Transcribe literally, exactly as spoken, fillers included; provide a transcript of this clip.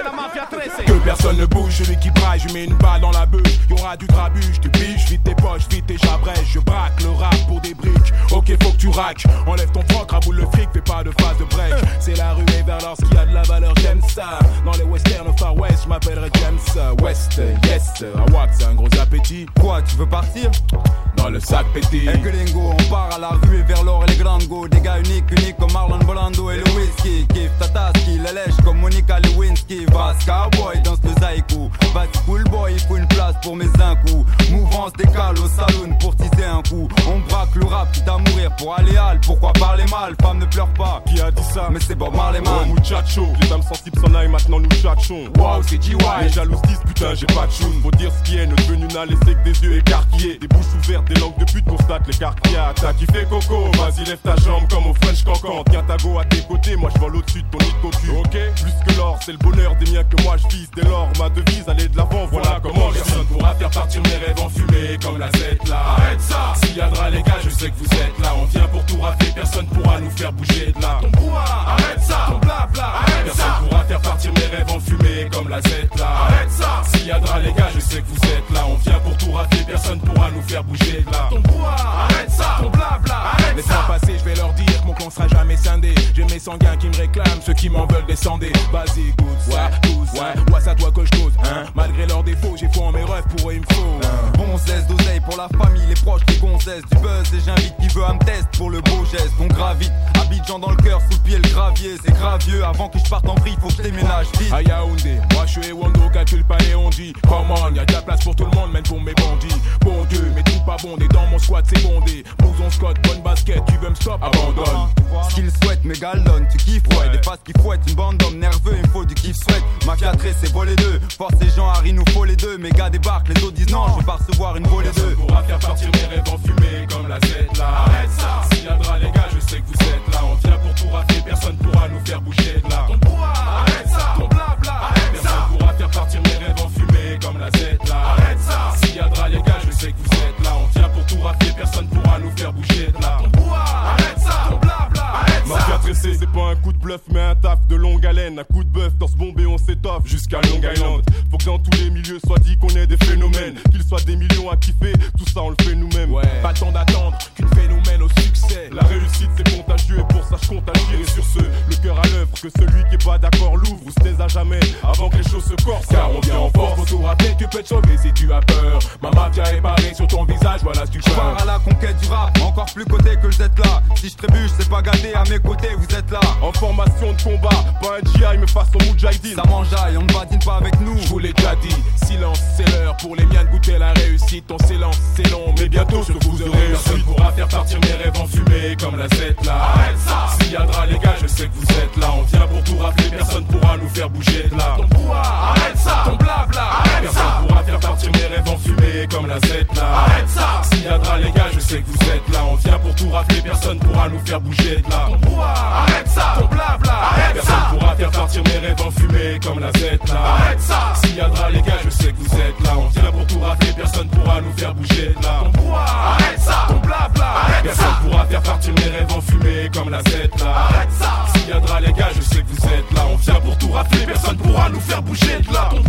la mafia treize. Que personne ne bouge, celui qui braille, je mets une balle dans la bûche. Y'aura du grabuge, tu biches, vite tes poches, vite tes j'abrège. Je braque le rap pour des briques. Ok, faut que tu raques. Enlève ton froc, raboule le fric, fais pas de phase de break. C'est la rue et vers lorsqu'il y a de la valeur, j'aime ça. Dans les westerns au Far West, je m'appellerai James West. Yes, à Wack, c'est un gros appétit. Quoi, tu veux partir? Dans le sac pété. Hey gringo, on part à la rue et vers l'or et les grandes go. Des gars uniques, uniques comme Marlon Brando et le whisky. Kiffe Tataski, la lèche comme Monica Lewinsky. Vas cowboy, danse le zaïkou. Vas-y cool boy, il faut une place pour mes incous. Mouvance décale au saloon pour teaser un coup. On braque le rap, quitte à mourir pour aller hal. Pourquoi parler mal, femme ne pleure pas. Qui a dit ça? Mais c'est Bob Marley man. Oh muchacho, les âmes sensibles s'en aillent, maintenant nous tchatchons. Wow, c'est G Y. Les jalouses disent putain j'ai pas de choune. Faut dire ce qui est, ne devenu n'a laissé que des yeux écarquillés. Des bouches ouvertes, des langues de pute constatent l'écart qu'il y a. T'as kiffé coco, vas-y lève ta jambe comme au French Cancan. Tiens ta go à tes côtés, moi je vole au-dessus de ton nid de cocu. Ok, plus que l'or, c'est le bonheur des miens que moi je vise. Dès lors, ma devise, aller de l'avant, voilà comment je personne pourra faire partir mes rêves en fumée comme la Z là. Arrête ça. S'il y a de les gars, je sais que vous êtes là. On vient pour tout rafler, personne pourra nous faire bouger de là. Ton brouhaha, arrête ça. Ton blabla, arrête personne ça. Pourra faire partir mes rêves en fumée comme la Z là. Arrête ça. S'il y a de les gars, je sais que vous êtes là. On vient pour tout rafler, personne pourra nous faire bouger de là. Ton brouhaha, arrête ça. Ton blabla, arrête mais ça. Sans passer, je vais leur dire que mon clan sera jamais scindé. J'ai mes sanguins qui me réclament, ceux qui m'en veulent descender. Vas-y, goûte ça, douce, ouais, ouais, ça toi que je cause, hein. Malgré leurs défauts, j'ai foi en mes rêves, pour eux il me faut. Hein. Bon zeste d'oseille pour la famille, les proches, les gonzesses. Du buzz et j'invite qui veut un me test pour le beau geste. On gravite, Abidjan dans le cœur, sous le pied le gravier. C'est gravieux, avant que je parte en vrille, faut que je déménage vite. À Yaoundé, moi je suis Wando, calcule pas les on dit. Come on, y'a de la place pour tout le monde, même pour mes bandits. Bon Dieu, mais tout pas bondé, dans mon squat c'est bondé. Blouson Scott, bonne basket, tu veux me stop, abandonne. Ce qu'ils souhaitent, mes galonnes, tu kiffes, ouais, ouais. Des faces qui fouettent, une bande d'hommes nerveux, il me faut du kiff sweat. Mafia treize, c'est volé deux, force les gens, Harry nous faut les deux. Mes gars débarquent, les autres disent non, je veux pas recevoir une volée deux. Personne pourra faire partir mes rêves en fumée comme la Z là. Arrête ça. S'il y a de les gars, je sais que vous êtes là. On vient pour tout rafler, personne pourra nous faire bouger de là. Ton brouhaha, arrête ça. Ton blabla, arrête personne ça. Personne pourra faire partir mes rêves en fumée comme la Z là. Arrête ça. S'il y a de les gars, je sais que vous êtes là. On vient pour tout rafler, personne pourra nous faire bouger de là. Ton brouhaha, arrête ça. Ton blabla, arrête ça. Mafia tressé, c'est pas un coup de bluff mais un taf de longue haleine. Un coup de bœuf dans ce bombé, on s'étoffe jusqu'à Long Island. Faut que dans tous les milieux soit dit qu'on est des phénomènes. Qu'ils soient des millions à kiffer, tout ça on le fait nous-mêmes. Ouais. Pas le temps d'attendre qu'une fait nous mène au succès. La réussite c'est contagieux et pour ça je compte agir. Et sur ce, le cœur à l'œuvre, que celui qui est pas d'accord l'ouvre ou se taise à jamais avant que les choses se corsent. Car on vient en force, faut tout rater, tu peux te sauver si tu as peur. Ma mafia est parée sur ton visage, voilà ce que tu pars. Je pars à la conquête du rap, encore plus côté que le Z là. Si je trébuche, c'est pas gâté, à mes côtés vous êtes là. En formation de combat, pas un G I mais façon Moudjahidine. Ça m'enjaille, on ne badine pas avec nous. Je vous l'ai déjà dit, silence c'est l'heure pour les miens de goûter la réussite. On s'élance, c'est long, mais bientôt je vous aurai. Personne pourra faire partir mes rêves en fumée comme la Z là. Arrête ça. S'il y a de les gars, je sais que vous êtes là. On vient pour tout rafler, personne pourra nous faire bouger de là. Ton brouhaha, arrête ça. Ton blabla, arrête personne ça. Pourra faire partir mes rêves en fumée comme la Z là. Arrête ça. S'il y a de les gars, je sais que vous êtes là. On vient pour tout rafler, personne pourra nous faire bouger de là. Ton brouhaha, arrête ça. Ton blabla, arrête personne ça. Pourra faire partir mes rêves en fumée comme la Z là. Arrête ça. S'il y a de les gars, je sais que vous êtes là. On vient pour tout rafler, personne pourra nous faire bouger de là. Ton brouhaha, arrête ça. Ton blabla, arrête personne ça. Pourra faire partir mes rêves en fumée comme la Z là. Arrête ça. S'il y a de les gars, je sais que vous êtes là. On vient pour tout rafler, personne pourra nous faire bouger de là.